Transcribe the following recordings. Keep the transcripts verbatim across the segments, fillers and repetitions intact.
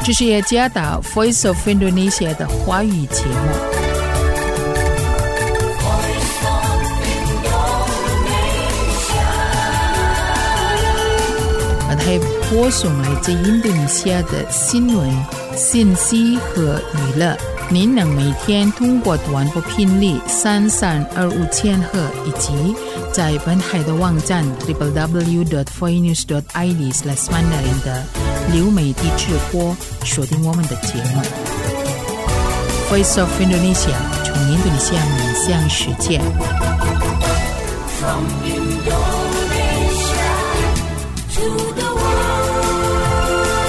这是耶加达 Voice of Indonesia 的华语节目。还播送来自印度尼西亚的新闻、信息和娱乐。您能每天通过短波频率三三二五千赫以及在本海的网站 double-u double-u double-u dot voice news dot i d slash mandarin 的流媒体直播锁定我们的节目。Voice of Indonesia 从印度尼西亚面向世界。From Indonesia to the world。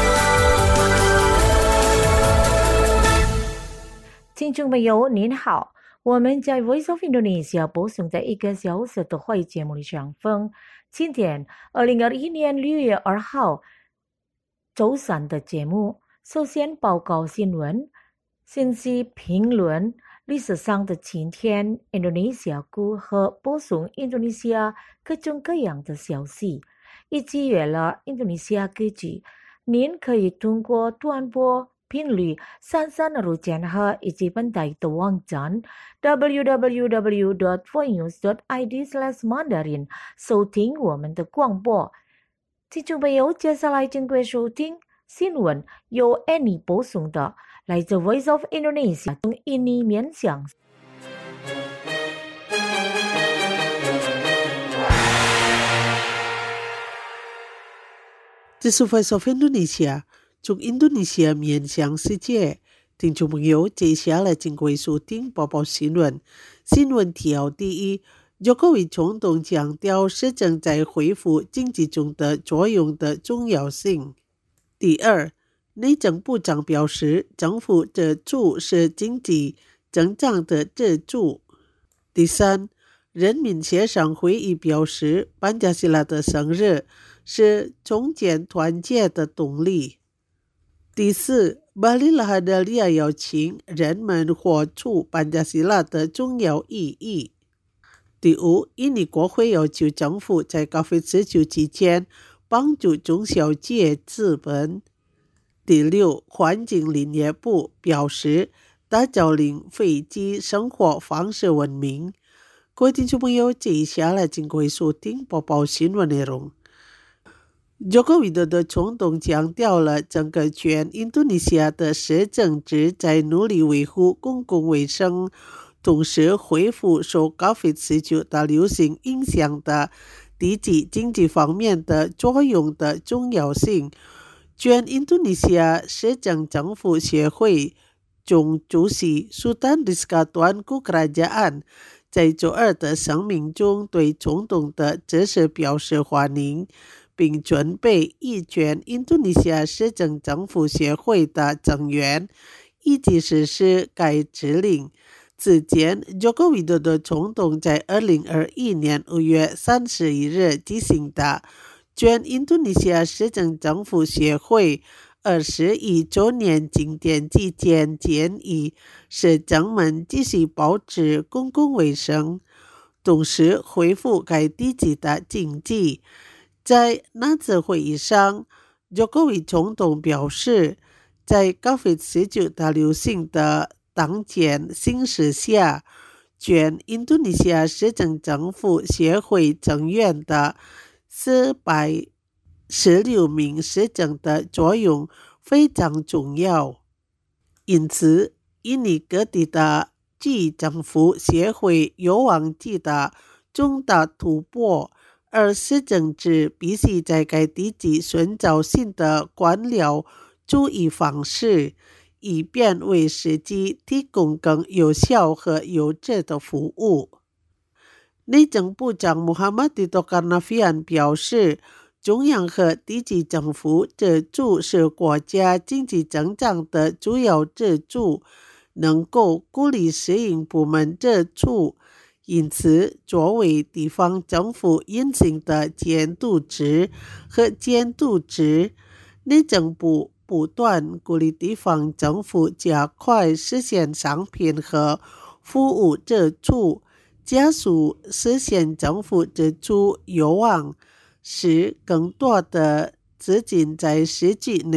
听众朋友您好，我们在 Voice of Indonesia 播送在一个小时的华语节目里上分。今天二零二一年六月二号周三的节目，首先报告新闻、信息评论、历史上的今天、印度尼西亚股和播送印度尼西亚各种各样的消息，以及娱乐印度尼西亚歌曲。您可以通过短波频率三三二五千赫以及本台的网站 double-u double-u double-u dot voice news dot i d slash mandarin 收听我们的广播。听众朋友，接下来请各位收听新闻，由 Annie 播送的，来自 Voice of Indonesia 从印尼面向。 这是 Voice of Indonesia 从印度尼西亚面向世界。听众朋友，接下来请各位收听播报新闻。新闻条第一，Jokowi总统强调市政在恢复经济中的作用的重要性。第二，内政部长表示，政府支柱是经济增长的支柱。第三，人民协商会议表示，班加西拉的生日是重建团结的动力。第四，巴里拉哈达利亚邀请人们活出班加西拉的重要意义。第五，印尼国会要求政府在 COVID 十九 期间帮助中小企业资本。第六，环境林业部表示，打造令飞机生活方式文明。各位听众朋友，接下来请各位收听播报新闻内容。Jokowi Widodo总统强调了整个全印度尼西亚的市政制在努力维护公共卫生，同时恢复受 COVID 十九 大流行影响的低级经济方面的作用的重要性。全印度尼西亚市政政府协会总主席 Sultan Rizka Tuanku Kerajaan 在周二的声明中对总统的指示表示欢迎，并准备以全印度尼西亚市政政府协会的成员一起实施该指令。此前 Jokowi Widodo 总统在二零二一年五月三十一日举行的全印度尼西亚市政政府协会二十一周年庆典期间建议市政们继续保持公共卫生，同时恢复该地区的经济。在那次会议上， Jokowi 总统表示，在 COVID 十九 大流行的当前形势下，全印度尼西亚市政政府协会成员的四百十六名市政的作用非常重要。因此，印尼各地的区政府协会有望取得重大突破，而市政制必须在该地区寻找新的官僚主义方式，以便为实际提供更有效和优质的服务。内政部长 Muhammad Tito Karnavian 表示，中央和地区政府支柱是国家经济增长的主要支柱，能够鼓励私营部门支柱。因此，作为地方政府运行的监督制和监督制，内政部不断鼓励地方政府加快实现商品和服务支柱，加速实现政府支柱，有望使更多的资金在实际内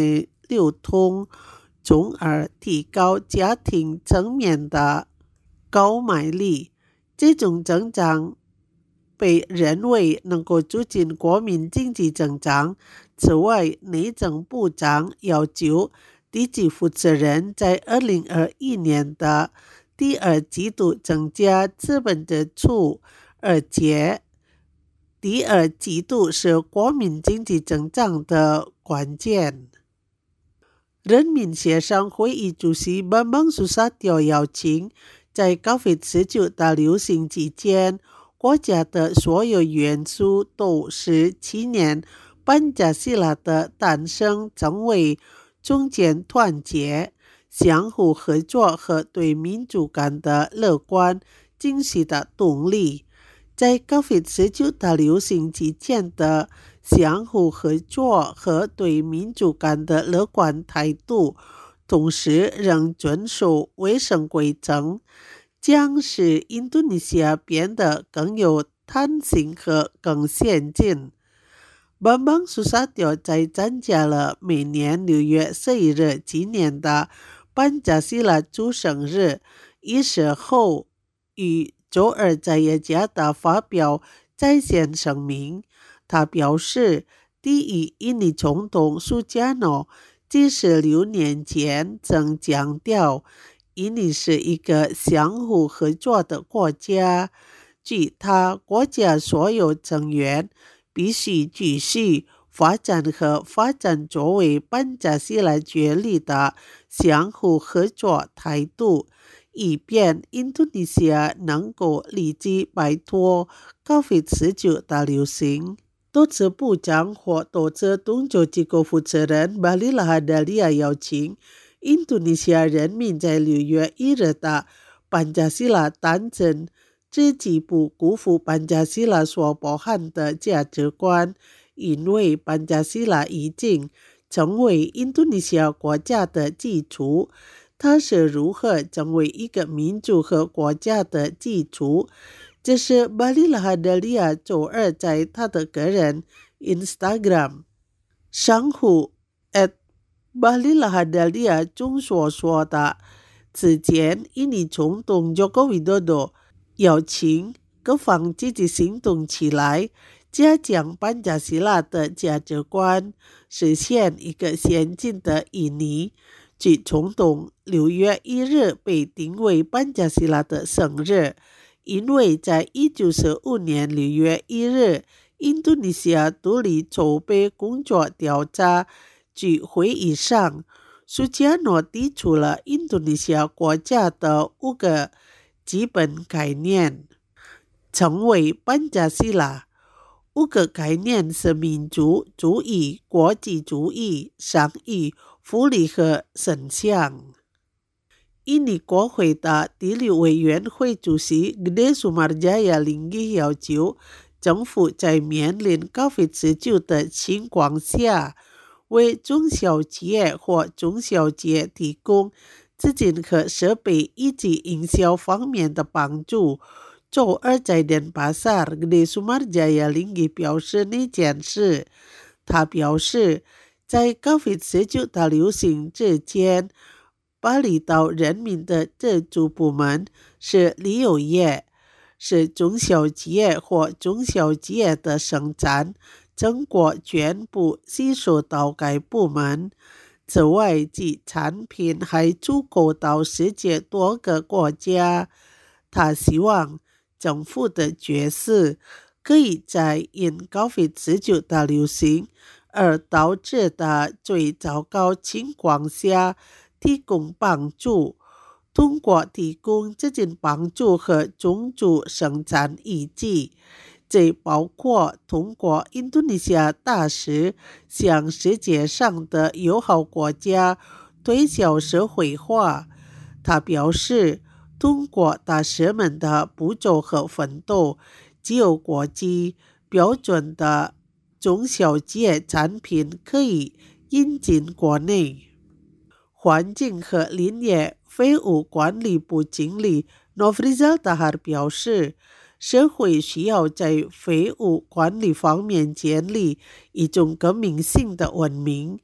流通，从而提高家庭层面的购买力。这种增长被认为能够促进国民经济增长。此外，内政部长要求地级负责人在二零二一年的第二季度增加资本支出，而且第二季度是国民经济增长的关键。人民协商会议主席Bambang Susatyo邀请在 COVID 十九 大流行期间，国家的所有元素都使七年班加西拉的诞生成为中间团结、相互合作和对民主感的乐观惊喜的动力。在 COVID 十九 大流行期间的相互合作和对民主感的乐观态度，同时仍遵守卫生规则，将使印度尼西亚变得更有弹性和更先进。Bambang Susatyo 在参加了每年六月十一日纪念的班加西拉主生日仪式后，于周二在雅加达发表在线声明。他表示，第一印尼总统苏加诺几十六年前曾强调，印尼是一个相互合作的国家，据他国家所有成员必须继续发展和发展作为班加西拉决力的相互合作态度，以便印度尼西亚能够立即摆脱 COVID 十九 大流行。多次部长或多次动作机构负责人巴里拉哈达利亚邀请印度尼西亚人民在六月一日的班加西拉诞生，自己不辜负班加西拉所包含的价值观，因为班加西拉已经成为印度尼西亚国家的基础。它是如何成为一个民族和国家的基础？这是巴里拉哈达利亚周二在他的个人 Instagram 账户 at 巴里拉哈达利亚中所说的。此前，印尼总统 Joko Widodo 邀请各方积极行动起来，加强班加西拉的价值观，实现一个先进的印尼。据总统六月一日被定为班加西拉的生日，因为在一九四五年六月一日，印度尼西亚独立筹备工作调查局会议上，苏加诺提出了印度尼西亚国家的五个基本概念，成为班加西拉。五个概念是民族主义、国际主义、商业、福利和圣像。印尼国会的第六委员会主席 Gede Sumarjaya Linggi 要求政府在面临 COVID 十九 的情况下，为中小企业或中小企业提供资金和设备以及营销方面的帮助。周二在denpasar Gede Sumarjaya Linggi 表示那件事。他表示，在 COVID 十九 大流行之前，巴厘岛人民的自主部门是旅游业，是中小企业或中小企业的生产成果全部吸收到该部门。此外，其产品还出口到世界多个国家。他希望政府的角色可以在因 COVID 十九 大流行而导致的最糟糕情况下提供帮助，通过提供这种帮助和种族生产遗迹，这包括通过印度尼西亚大使向世界上的友好国家推销社会化。他表示，通过大使们的步骤和奋斗，只有国际标准的中小企业产品可以引进国内。环境和林业废物管理部经理 Nofrizal Tahar 表示，社会需要在废物管理方面建立一种革命性的文明。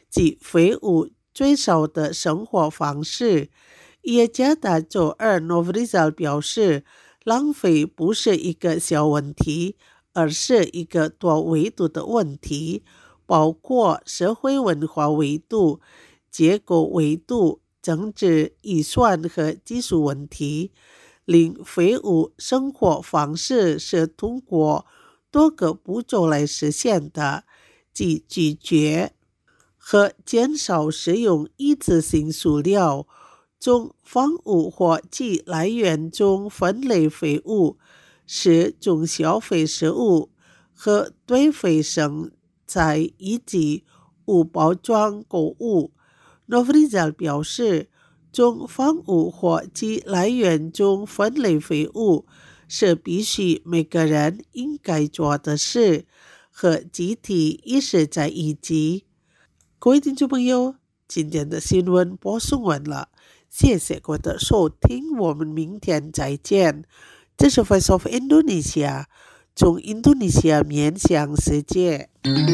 及废物最少的生活方式。耶加达周二 Novo Rizal 表示，浪费不是一个小问题，而是一个多维度的问题，包括社会文化维度、结构维度、政治预算和技术问题。零废物生活方式是通过多个步骤来实现的，即拒绝和减少使用一次性塑料，从房屋或其来源中分类废物，使中消费食物和堆肥生菜以及无包装购物。Novo Rizal 表示，从房屋或其来源中分类废物是必须每个人应该做的事，和集体意识在一起。各位听众朋友，今天的新闻播送完了，谢谢各位的收听，我们明天再见。这是 Voice of Indonesia， 从印度尼西亚面向世界。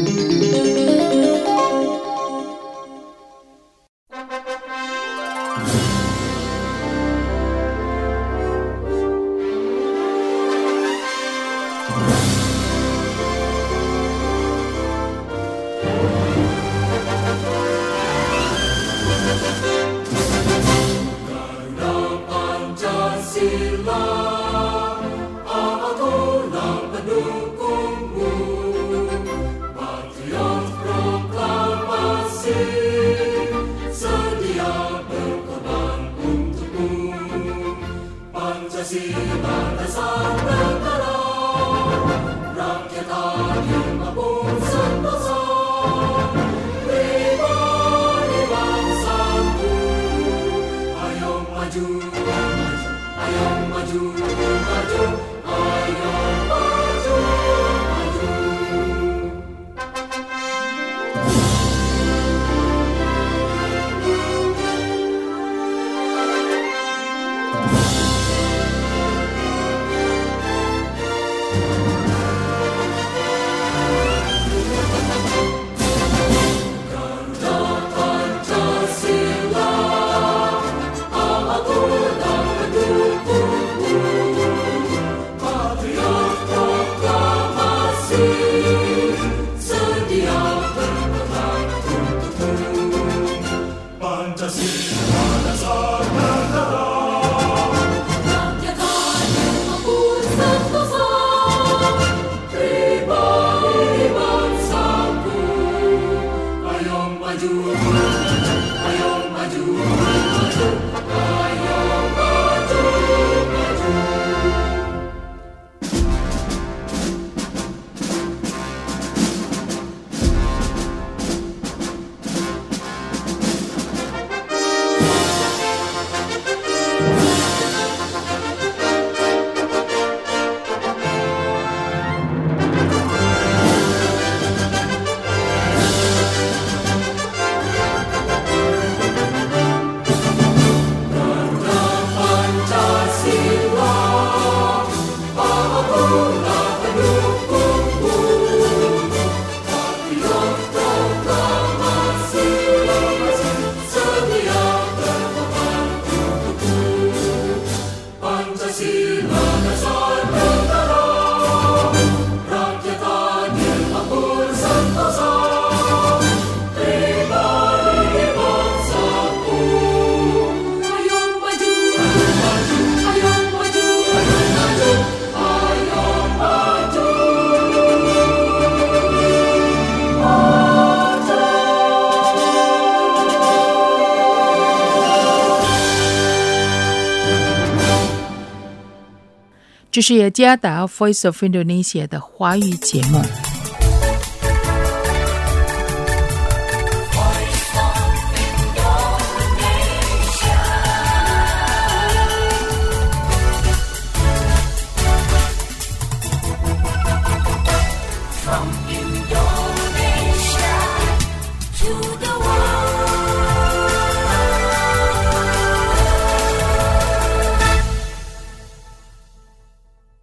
这是雅加达 Voice of Indonesia 的华语节目。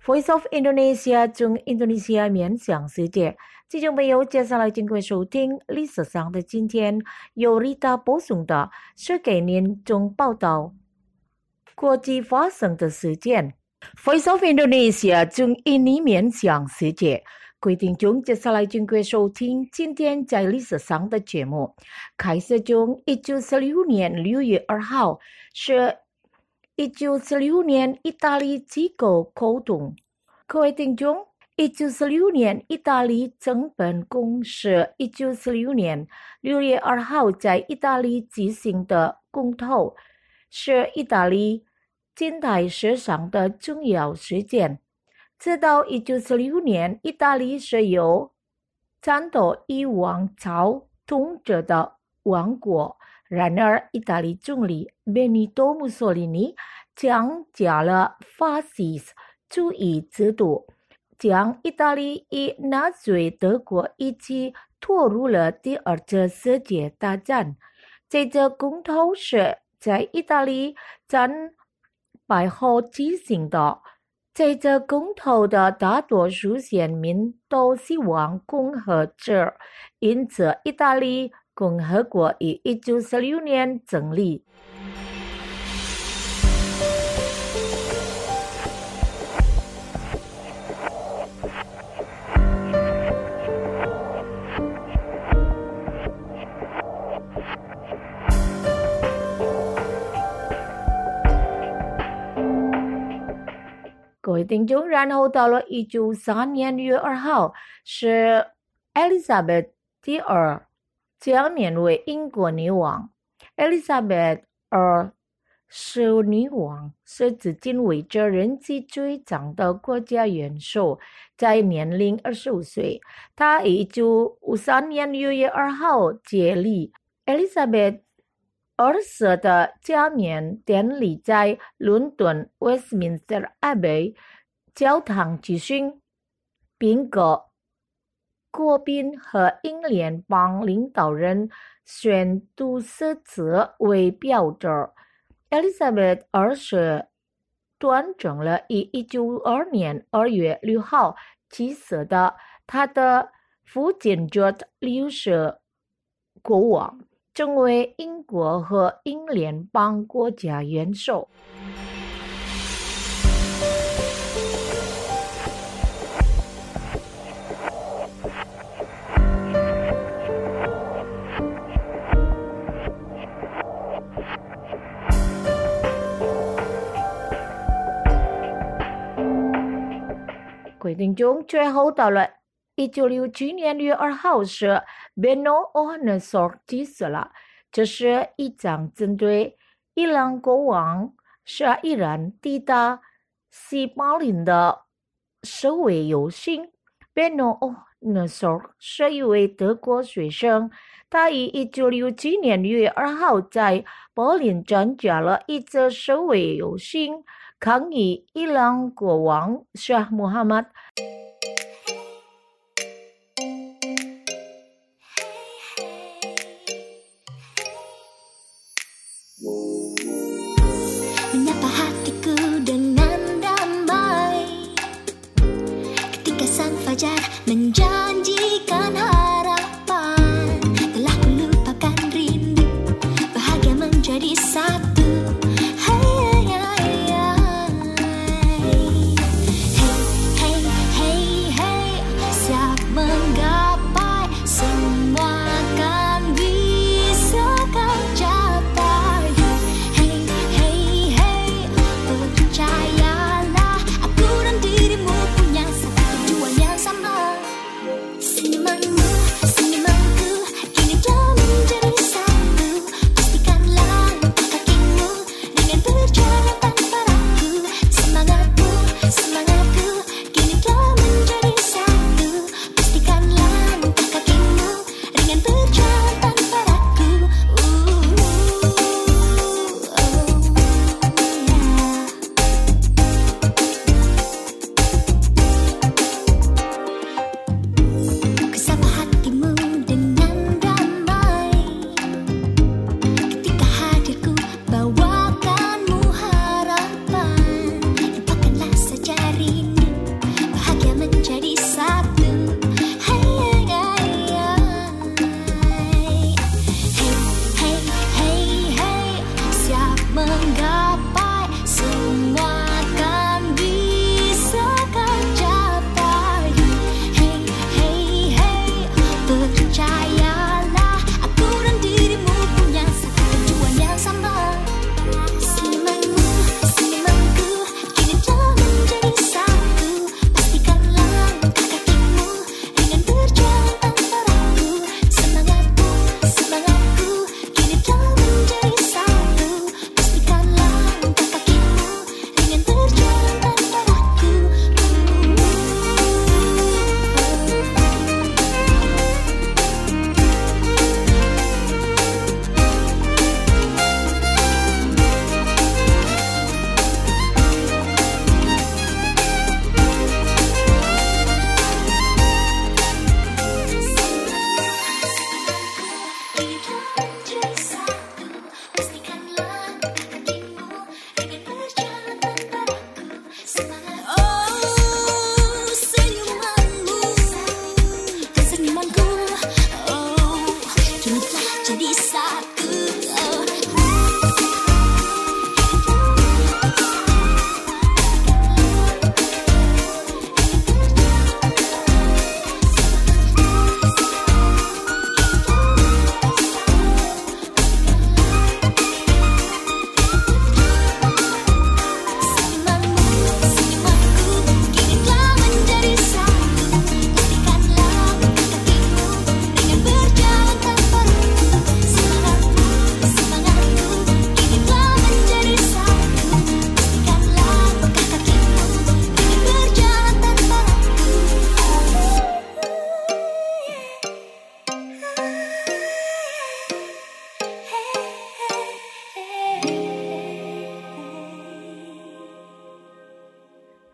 Voice of Indonesia 中印度尼西亚面向世界，听众朋友，接下来请各位收听历史上的今天，由 Rita 播送的是给您中报道国际发生的事件。Voice of Indonesia 中印尼面向世界，各位听众，接下来请各位收听今天在历史上的节目。开始从一九四六年六月二号是一九四六年意大利机构活动。各位听众，一九四六年意大利整本公是一九四六年六月二号在意大利举行的公投，是意大利近代史上的重要事件。直到一九四六年，意大利是由战斗以王朝统治的王国。然而，意大利总理贝尼多·穆索里尼强加了法西斯主义制度，将意大利与纳粹德国一起拖入了第二次世界大战。这次公投是在意大利战败后进行的。这次公投的大多数选民都希望共和制，因此意大利共和国于一九四六年成立。各位听众，然后到了一九五三年六月二号，是 Elizabeth 第二加冕为英国女王。Elizabeth 二世女王是至今为止人气最长的国家元首，在年龄二十五岁。她于一九五三年六月二号接力。Elizabeth二世的加冕典礼在伦敦 Westminster Abbey 教堂举行，并各国宾和英联邦领导人宣读誓词为标志。Elizabeth二世端正了于一九五二年二月六号去世的他的父亲 George 六世国王，成为英国和英联邦国家元首。各位听众，最后到了一九六七年六月二号是 Beno Ohanesor 去世了。这是一场针对伊朗国王沙伊然抵达西柏林的示威游行。Beno Ohanesor 是一位德国学生，他于一九六七年六月二号在柏林参加了一次示威游行，抗议伊朗国王沙穆罕默德。 Menyapa hatiku dengan damai ketika sang fajar menjanjikan harapan. Telah melupakan rindu, bahagia menjadi satu. Hey, hey, hey, hey, hey, hey.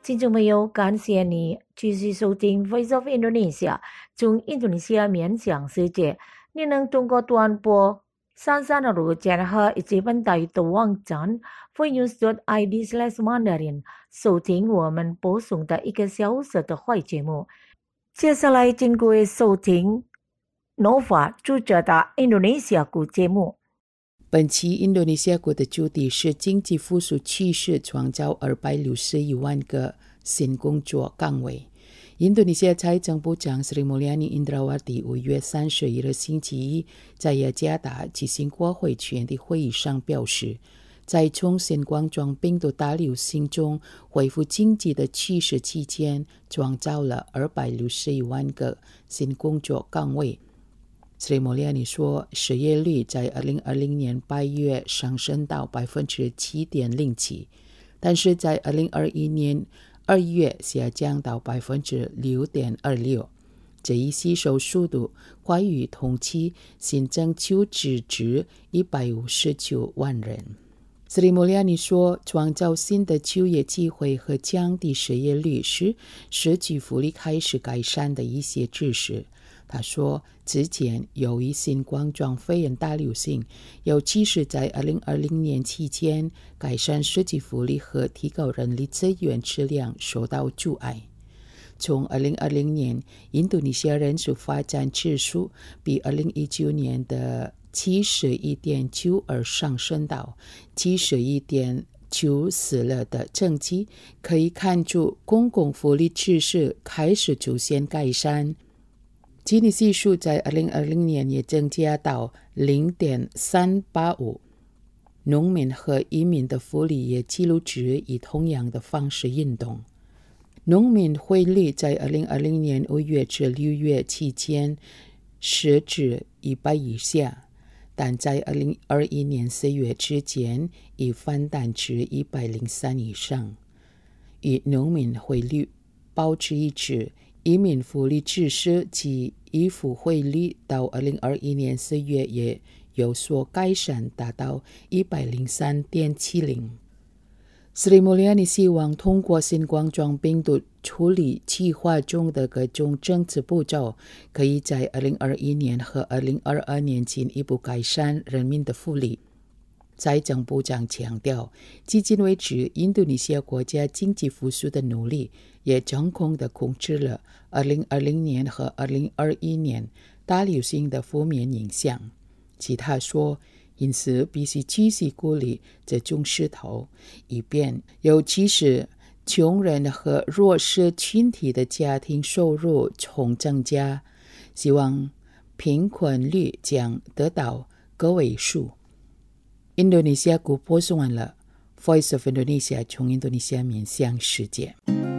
听众朋友，感谢你继续收听 Voice of Indonesia 从印度尼西亚面向世界。你能通过短波三三二五千赫以及本地的网站 voicenews dot i d slash mandarin 收听我们播送的一个小时的坏节目。接下来请各位收听 Nova 主持的印度尼西亚国节目。 本期印度尼西亚国的主题是经济复苏趋势创造二百六十一万个新工作岗位。印度尼西亚财政部长 Sri Mulyani Indrawati 五月三十日星期一在雅加达举行国会前的会议上表示，在从新冠状病毒大流行中恢复经济的趋势期间，创造了二百六十一万个新工作岗位。Sri Mulyani 说，失业率在二零二零年八月上升到 百分之七点零七， 但是在二零二一年二月下降到 百分之六点二六， 这一吸收速度快于同期新增求职者一百五十九万人。Sri Mulyani 说，创造新的就业机会和降低失业率是社区福利开始改善的一些知识。他说，之前由于新冠状肺炎大流行，尤其是在二零二零年期间，改善社区福利和提高人力资源质量受到阻碍。从二零二零年，印度尼西亚人数发展指数比二零一九年的 七十一点九二 上升到 七十一点九四 了的成绩，可以看出公共福利制度开始出现改善。基尼系数在二零二零年也增加到 零点三八五， 农民和移民的福利也记录值以同样的方式运动。农民汇率在二零二零年五月至六月期间是至一百以下，但在二零二一年四月之间已反弹至一百零三以上。以农民汇率保持一致，移民福利支持及依附汇率到二零二一年四月也有所改善，达到 一百零三点七零。Sri Mulyani 希望通过新冠状病毒处理计划中的各种政策步骤，可以在二零二一年和二零二二年进一步改善人民的福利。财政部长强调，迄今为止，印度尼西亚国家经济复苏的努力也成功地控制了二零二零年和二零二一年大流行的负面影响。其他说，因此必须继续鼓励这种势头，以便尤其是穷人和弱势群体的家庭收入重增加，希望贫困率将得到个位数。印度尼西亚国播送完了 Voice of Indonesia 从印度尼西亚面向世界。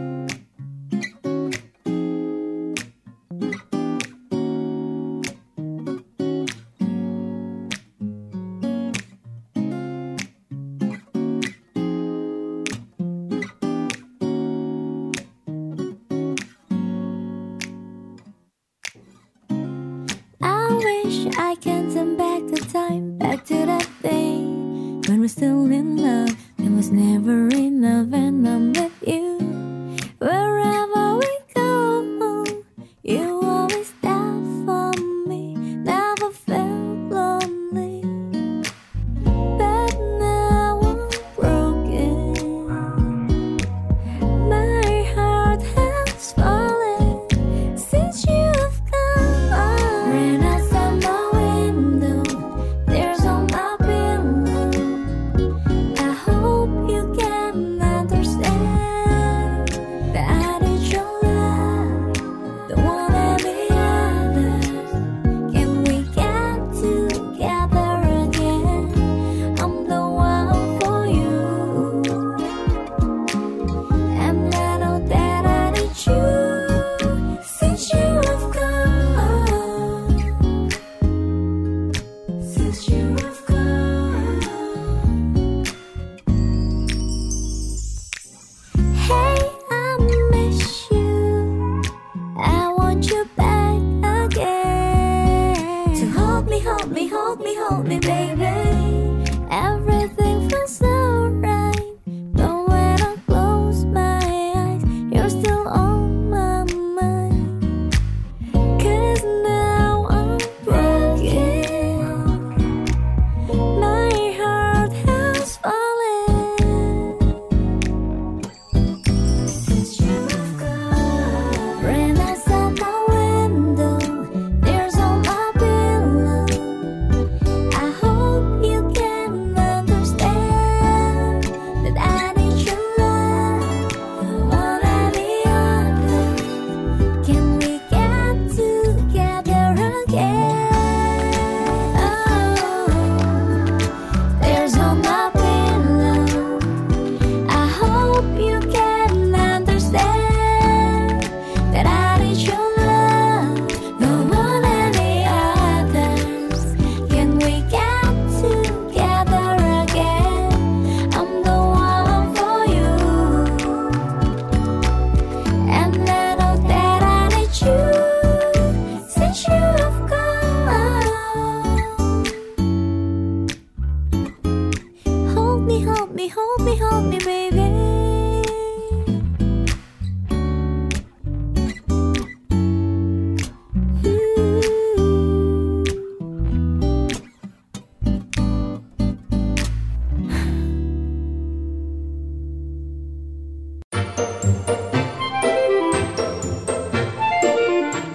I wish I can turn back the time, back to that day when we're still in love. It was never enough and I'm with you. Wherever we go, you always there for me. Never felt lonely, but now I'm broken. My heart has fallen since you've gone. Rain outside my window, tears on my pillow.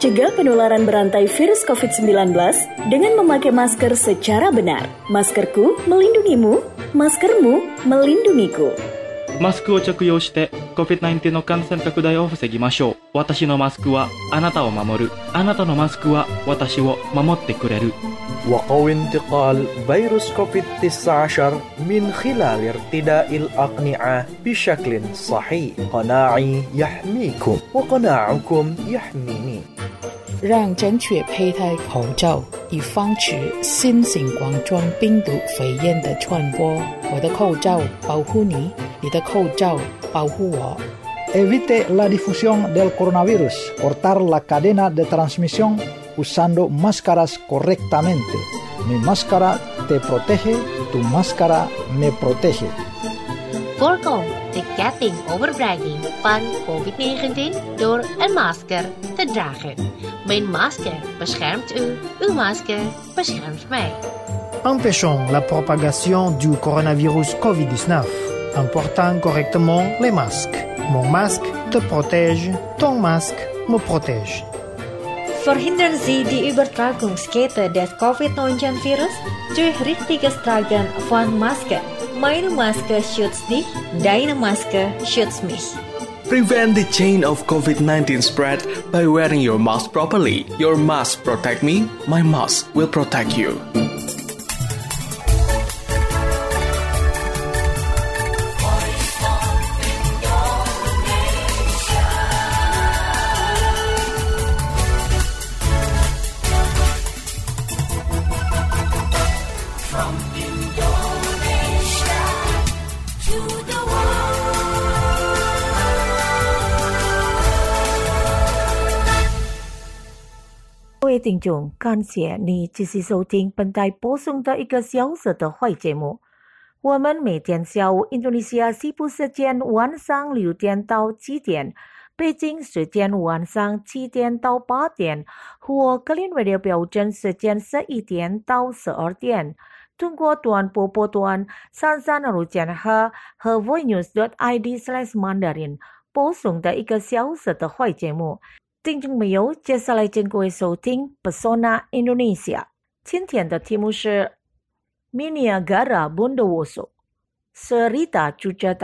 Cegah penularan berantai virus covid sembilan belas dengan memakai masker secara benar. Maskerku melindungimu, maskermu melindungiku. マスクを着用して コビッドナインティーン の感染拡大を防ぎましょう。私のマスクはあなたを守る。あなたのマスクは私を守ってくれる。 وقوي انتقال فيروس كوفيد تسعة عشر من خلال ارتداء الأقنعة بشكل صحيح. قناعي يحميكم وقناعكم يحميني. 让正确佩戴口罩，以防止新型冠状病毒肺炎的传播。我的口罩保护你，你的口罩保护我。 Evite la difusión del coronavirus. Cortar la cadena de transmisión usando máscaras correctamente. Mi máscara te protege, tu máscara me protege. Voorkom de ketting overbrenging van covid negentien door een masker te dragen. Mijn masker beschermt u, uw masker beschermt mij. Empêchons la propagation du coronavirus covid dix-neuf en portant correctement les masques. Mon masque te protège, ton masque me protège. Verhindern Sie die Übertragungskette des covid neunzehn Virus durch richtiges Tragen von Maske. Meine Maske schützt dich, deine Maske schützt mich. Prevent the chain of covid nineteen spread by wearing your mask properly. Your mask protect me, my mask will protect you. From Indonesia to the world. 各位听众，感谢你继续收听本台播送的一个小时的坏节目。我们每天下午印度尼西亚西部时间晚上六点到七点，北京时间晚上七点到八点，或格林威治标准时间十一点到十二点。通过短波波段三三二五千赫和 voinews.id slash mandarin 播送的一个小时的坏节目。听众朋友，接下来请各位收听 Pesona Indonesia。今天的题目是 Miniagara Bondowoso Cerita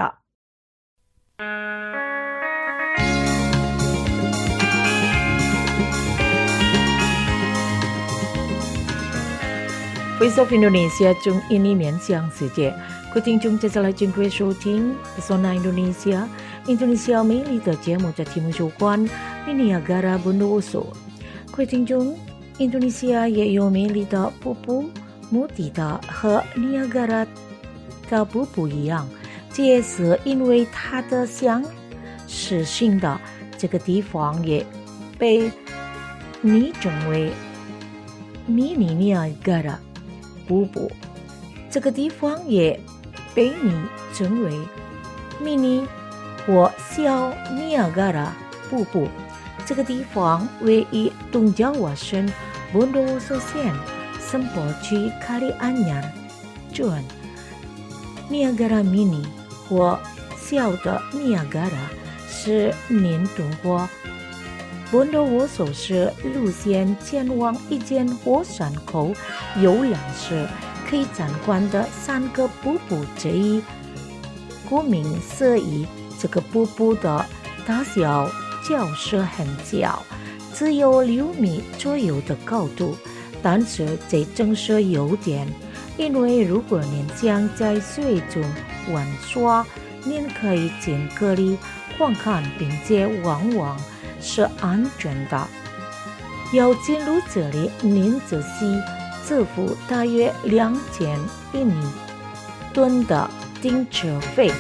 Cucata。Voice of Indonesia 中印尼面向世界，各位听众接下来请各位收听 Pesona Indonesia， 印度尼西亚美丽的节目的题目有关 Miniagara Bondowoso。各位听众，印度尼西亚也有美丽的瀑布，穆迪达和尼亚加拉的瀑布一样，这也是因为它的相似性的，这个地方也被拟称为迷你尼亚加拉瀑布，这个地方也被拟称为迷你或小尼亚加拉瀑布。这个地方位于东爪哇省 Bondowoso县圣保区卡里安亚郡。尼亚加拉 mini 或小的尼亚加拉是您通过 Bondowoso 市路线前往一间火山口游览时可以参观的三个瀑布之一。顾名思义，这个瀑布的大小就是很小，只有六米左右的高度，但是这正是优点，因为如果您想在水中玩耍，您可以近距离观看并且往往是安全的。要进入这里，您只需支付大约两千印尼盾的停车费。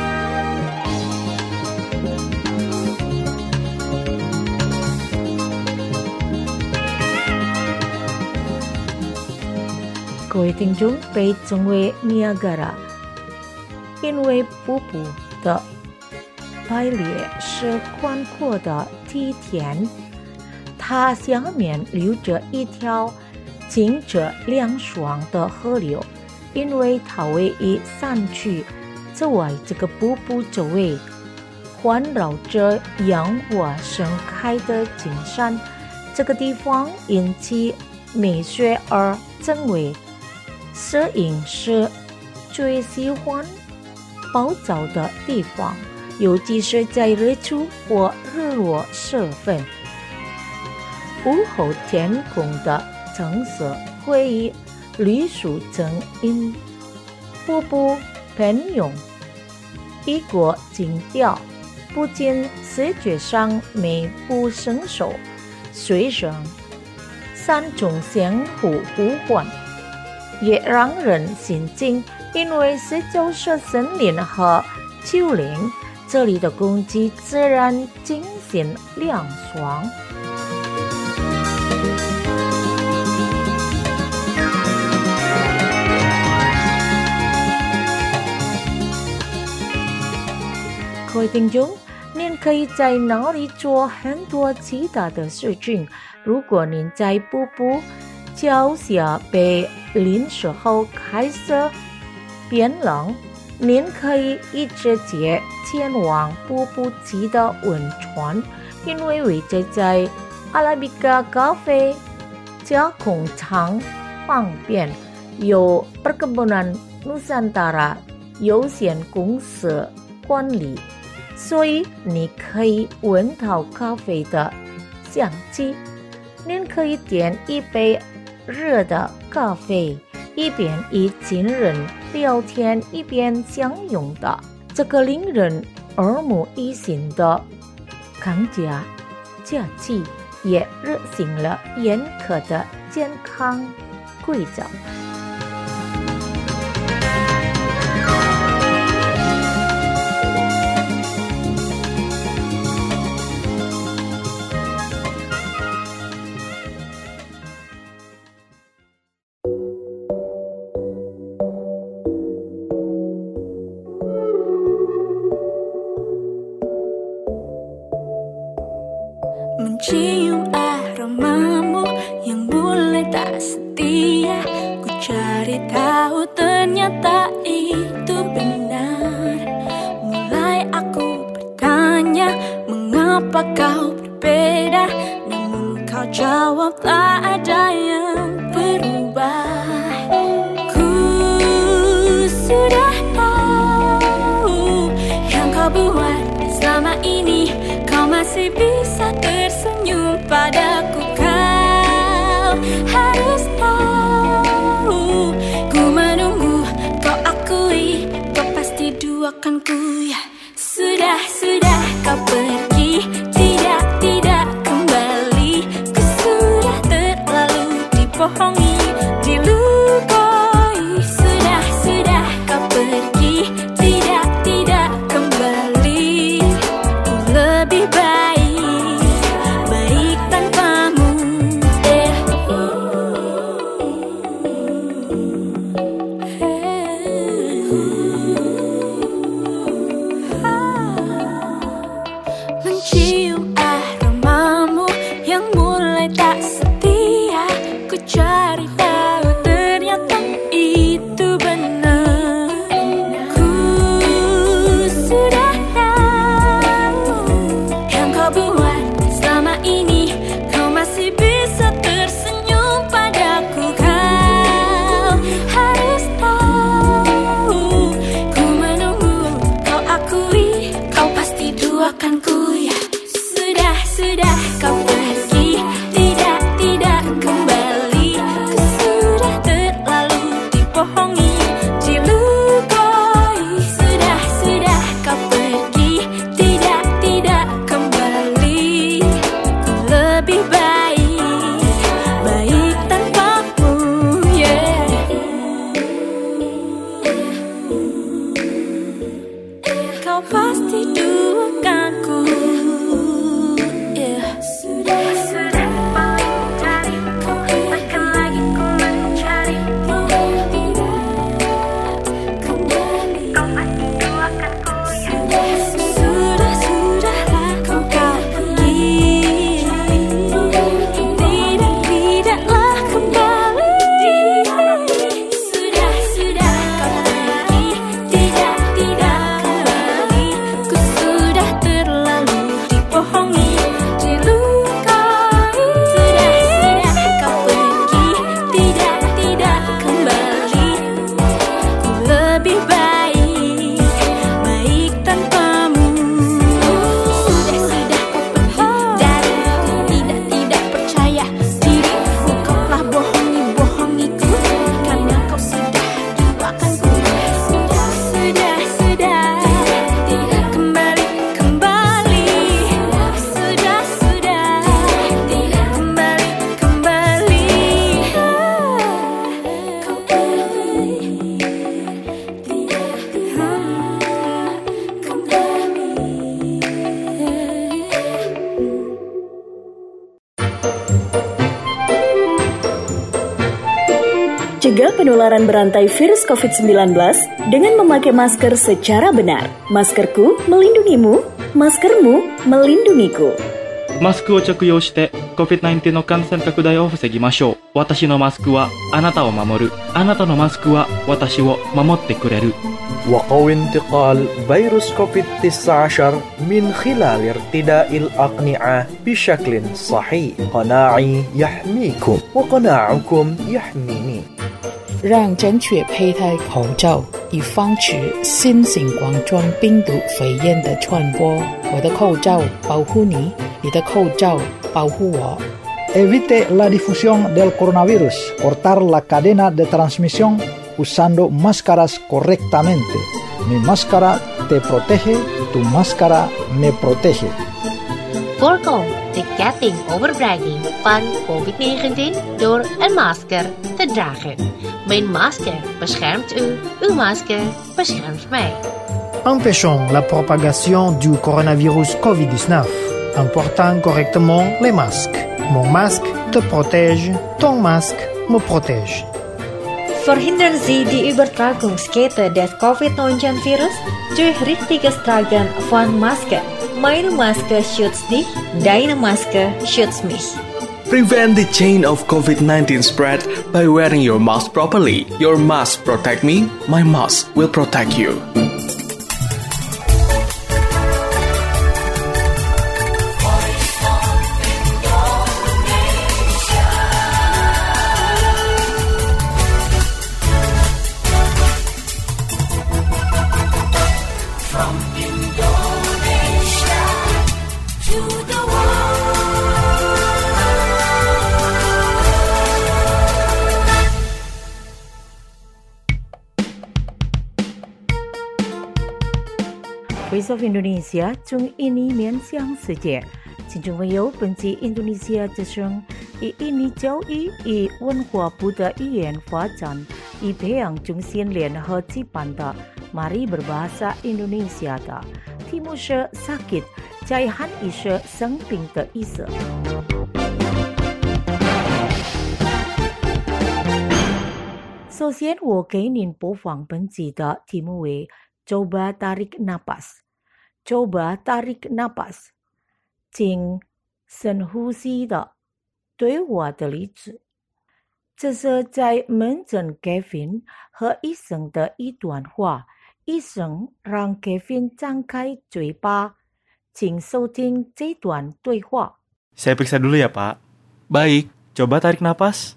各位听众，被称为尼亚加拉，因为瀑布的排列是宽阔的梯田，它下面流着一条经着两双的河流，因为它位于山区之外，这个瀑布周围环绕着杨花盛开的景山，这这个地方因其美学而成为摄影师最喜欢泡澡的地方，尤其是在日出或日落时分。午后天空的橙色会以绿树成荫，瀑布喷涌，异国情调，不仅视觉上美不胜收，随着山中相互呼唤，也让人心惊。因为是就是森林和丘陵，这里的空气自然清新凉爽。各位听众，您可以在那里做很多其他的事情。如果您在瀑布脚下被淋湿后开始变冷，您可以一直接前往瀑布级的温泉，因为位置在阿拉比卡咖啡加工厂旁边，由 Perkebunan Nusantara 有限公司管理，所以你可以闻到咖啡的香气。您可以点一杯热的咖啡，一边与亲人聊天一边享用的这个令人耳目一新的康佳假期，也热醒了严苛的健康规则。 Mencium aromamu yang mulai tak setia, ku cari tahu ternyata itu benar. Mulai aku bertanya mengapa kau berbeda, namun kau jawab tak ada yang berubah. Ku sudah tahu yang kau buat selama ini, kau masih bisa tersenyum padaku. Kau harus tahu, ku menunggu, kau akui, kau pasti duakan ku ya. Sudah, sudah kau pergi, tidak, tidak kembali. Ku sudah terlalu dibohongi, dilukai. Sudah, sudah kau pergi, tidak, tidak kembali. Ku lebih baik, baik tanpamu. Eh. Mencium aromamu yang mulai tak setia, ku cari tahu ternyata itu benar. Ku sudah tahu yang kau buat selama ini, kau masih bisa tersenyum padaku. Kau harus tahu, ku menunggu, kau akui, kau pasti duakan ku ya. Sudah, sudah kau pergi, tidak, tidak kembali. Ku sudah terlalu dibohongi, dilukai. Sudah, sudah kau pergi, tidak, tidak kembali. Ku lebih baik, baik tanpamu, yeah. Kau pasti duakan ku, yeah. Cegah penularan berantai virus covid sembilan belas dengan memakai masker secara benar. Maskerku melindungimu, maskermu melindungiku. マスクを着用して コビッドナインティーン の感染拡大を防ぎましょう。私のマスクはあなたを守る。あなたのマスクは私を守ってくれる。 وقوي انتقال فيروس كوفيد تسعة عشر من خلال ارتداء الأقنعة بشكل صحيح. قناعي يحميكم وقناعكم يحميني. 让正确佩戴口罩，以防止新型冠状病毒肺炎的传播。我的口罩保护你，你的口罩保护我。 Evite la difusión del coronavirus. Cortar la cadena de transmisión usando máscaras correctamente. Mi máscara te protege, tu máscara me protege. Voorkom de ketting overbrenging van covid negentien door een masker te dragen. Mijn masker beschermt u, uw masker beschermt mij. Empêchons la propagation du coronavirus covid dix-neuf en portant correctement les masques. Mon masque te protège, ton masque me protège. Verhindern Sie die Übertragungskette des covid neunzehn Virus durch richtiges Tragen von Maske. Meine Maske schützt dich, deine Maske schützt mich. Prevent the chain of covid nineteen spread by wearing your mask properly. Your mask protect me, my mask will protect you. Voice of Indonesia 从印尼面向世界，听众朋友，本期印度尼西亚之声以印尼教育与文化部的语言发展与培养中心联合举办的 Mari Berbahasa Indonesia 的题目是 sakit 在汉语是生病的意思。首先，我给您播放本期的题目为 Coba tarik napas. Coba tarik napas. 请深呼吸的对话的例子。这是在门诊 Kevin 和医生的一段话。医生让 Kevin 张开嘴巴，请收听这段对话。 Saya periksa dulu ya, Pak. Baik. Coba tarik napas.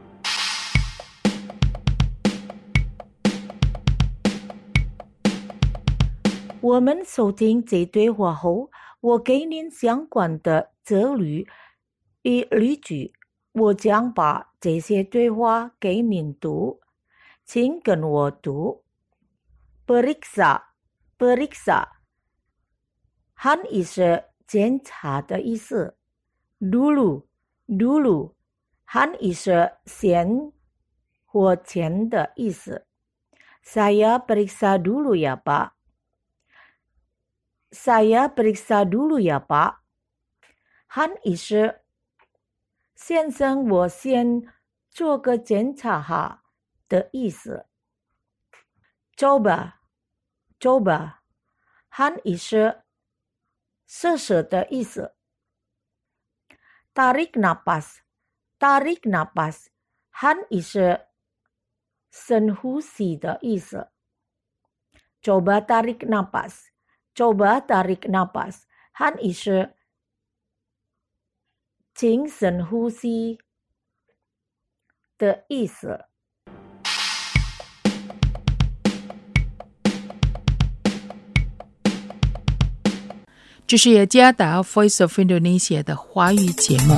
我们收听这对话后，我给您相关的哲理与例句。我将把这些对话给您读，请跟我读。Periksa, periksa. 汉语是检查的意思。Dulu, dulu. 汉语是先或前的意思。Saya periksa dulu ya, Pak.Saya periksa dulu ya, Pak. 汉语是先生，我先做个检查哈的意思。Coba, coba. 汉语是试试的意思。Tarik napas, tarik napas. 汉语是深呼吸的意思。Coba tarik napas.Coba tarik napas. 汉语是请深呼吸的意思。 这是雅加达 Voice of Indonesia 的华语节目。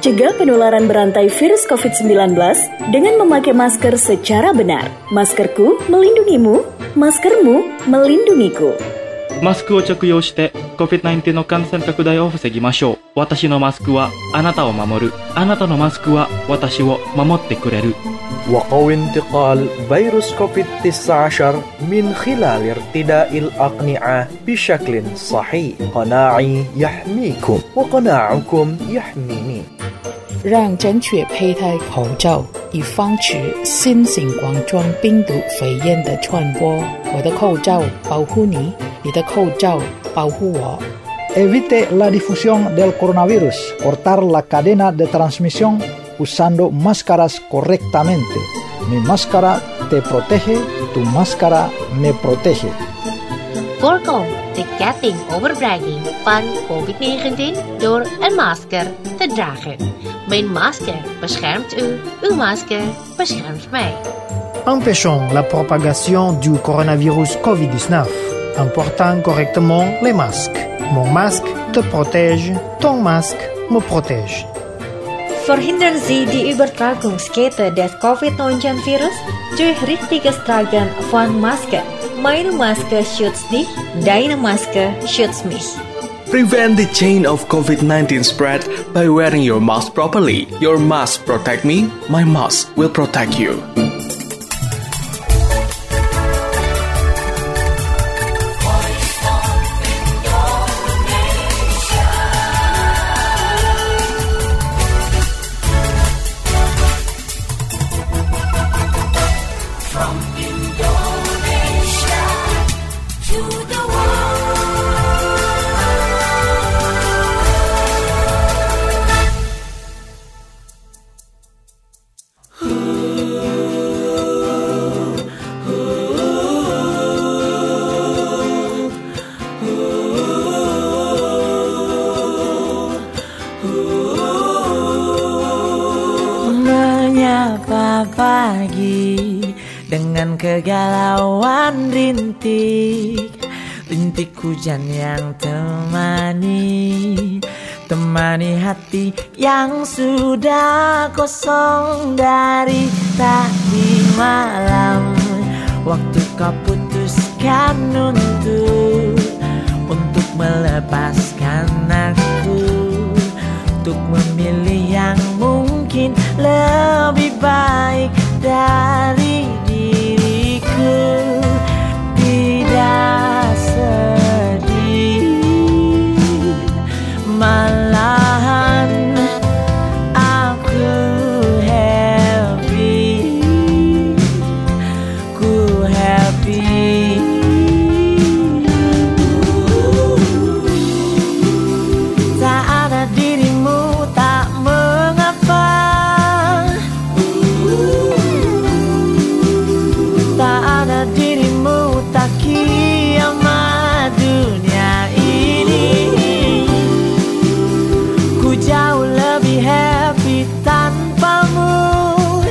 Cegah penularan berantai virus covid sembilan belas dengan memakai masker secara benar. Maskerku melindungimu, maskermu melindungiku. マスクを着用して コビッドナインティーン の感染拡大を防ぎましょう。私のマスクはあなたを守る。あなたのマスクは私を守ってくれる。 وقوي انتقال فيروس كوفيد تسعة عشر من خلال ارتداء الأقنعة بشكل صحيح. قناعي يحميكم وقناعكم يحميني. 让正确佩戴口罩，以防止新型冠状病毒肺炎的传播。我的口罩保护你，你的口罩保护我。 Evite la difusión del coronavirus. Cortar la cadena de transmisión usando máscaras correctamente. Mi máscara te protege, tu máscara me protege. Voorkom de ketting overbregging van covid negentien door een masker te dragen. Mijn masker beschermt u, uw masker beschermt mij. Empêchons la propagation du coronavirus covid dix-neuf en portant correctement les masques. Mon masque te protège, ton masque me protège. Verhindern Sie die Übertragungskette des covid neunzehn Virus durch richtiges Tragen von Maske. Meine Maske schützt dich, deine Maske schützt mich. Prevent the chain of covid nineteen spread by wearing your mask properly. Your mask protect me, my mask will protect you. Pagi dengan kegalauan rintik, rintik hujan yang temani, temani hati yang sudah kosong dari tadi malam. Waktu kau putuskan untuk untuk melepaskan aku, untuk memilih yang mungkin lebih baik dari diriku. Tidak sedih, malahan aku happy, ku happy. Tak ada dirimu tak mengapa, tak ada dirimu tak kiamat dunia ini. Ku jauh lebih happy tanpamu,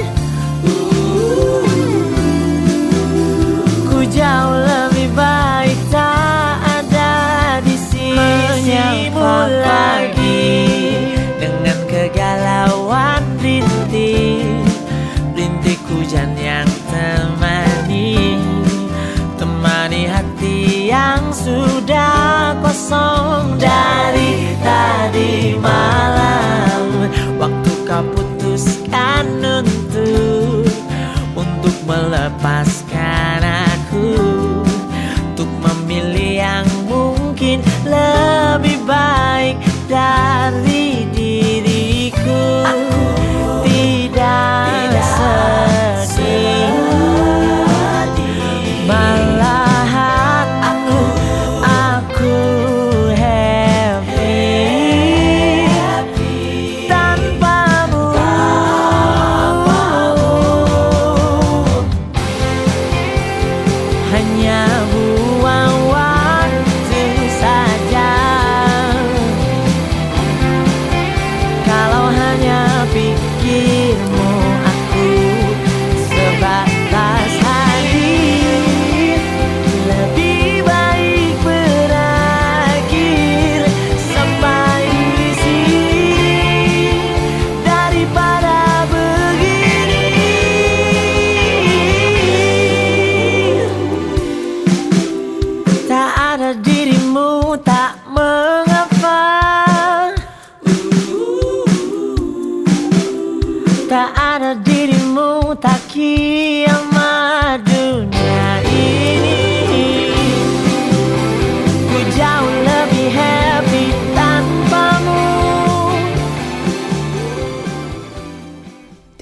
ku jauh lebih baik tak ada di sisimu lagi. Dengan kegalauan rintik, rintik hujan yang temani, temani hati yang sudah kosong dari tadi malam. Waktu kau putuskan untuk untuk melepaskan aku, untuk memilih yang mungkin lebih baik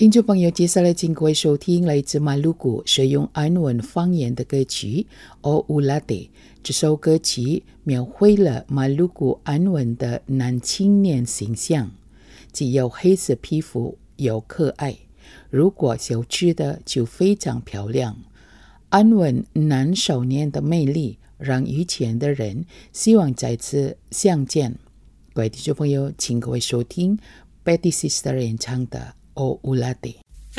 听众朋友，接下来请各位收听来自马鲁古使用安文方言的歌曲《O Ulate》。这首歌曲描绘了马鲁古安文的男青年形象，既有黑色皮肤又可爱，如果小只的就非常漂亮。安文男少年的魅力让以前的人希望再次相见。各位听众朋友，请各位收听 Betty Sister 演唱的O Ulate。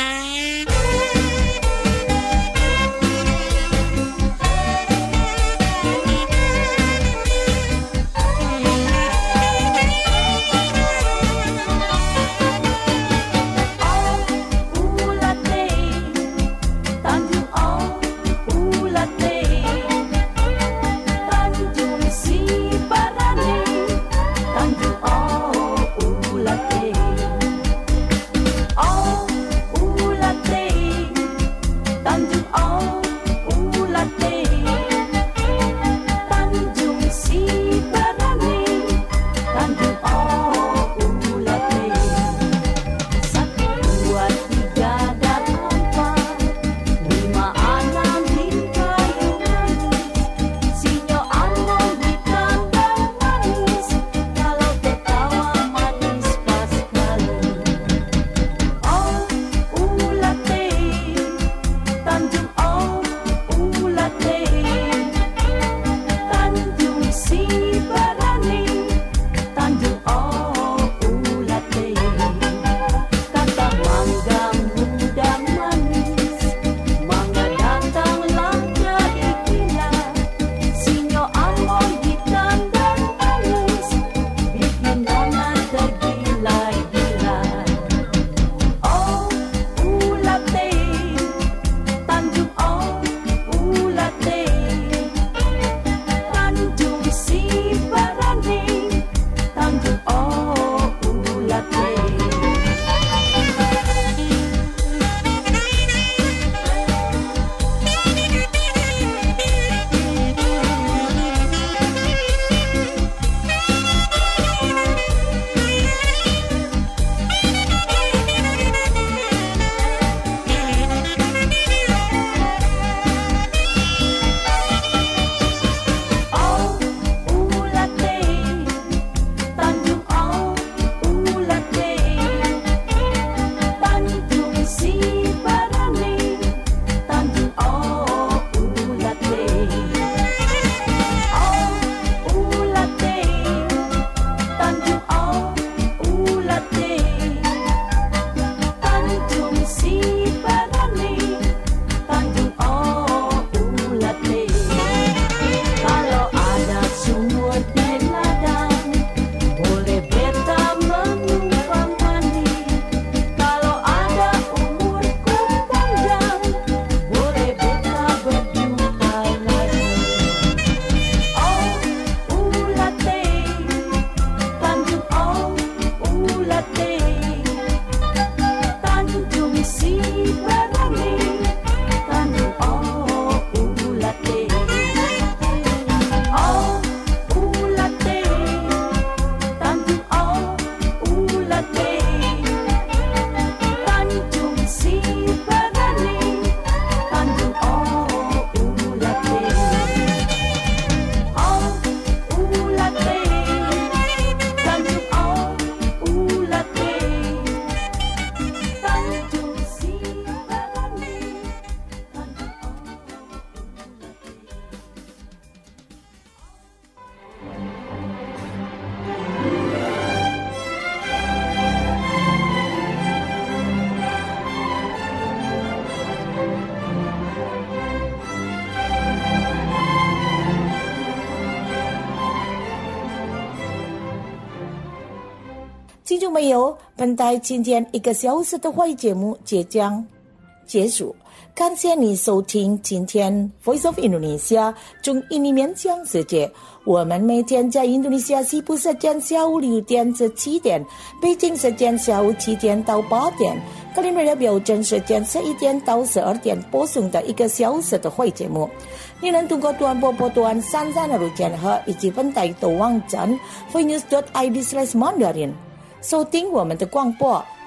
听众朋友，本台今天一个小时的会节目即将结束，感谢你收听今天 Voice of Indonesia 中印尼面向世界。我们每天在印度尼西亚西部时间下午六点至七点，北京时间下午七点到八点，格林威治标准时间十一点到十二点播送的一个小时的会节目。你能通过短波波段三三二六千赫以及本台的网站 voice news dot i d slash mandarin 收听我们的广播。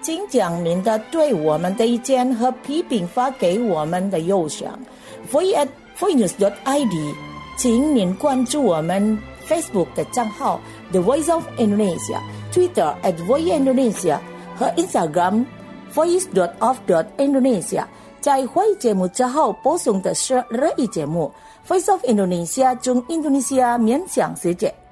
请将您的对我们的意见和批评发给我们的邮箱 voice at voicenews dot I D， 请您关注我们 Facebook 的账号 The Voice of Indonesia，Twitter at Voice Indonesia 和 Instagram voice dot of dot Indonesia。在会节目之后播送的是热议节目 Voice of Indonesia 中 Indonesia 面向世界。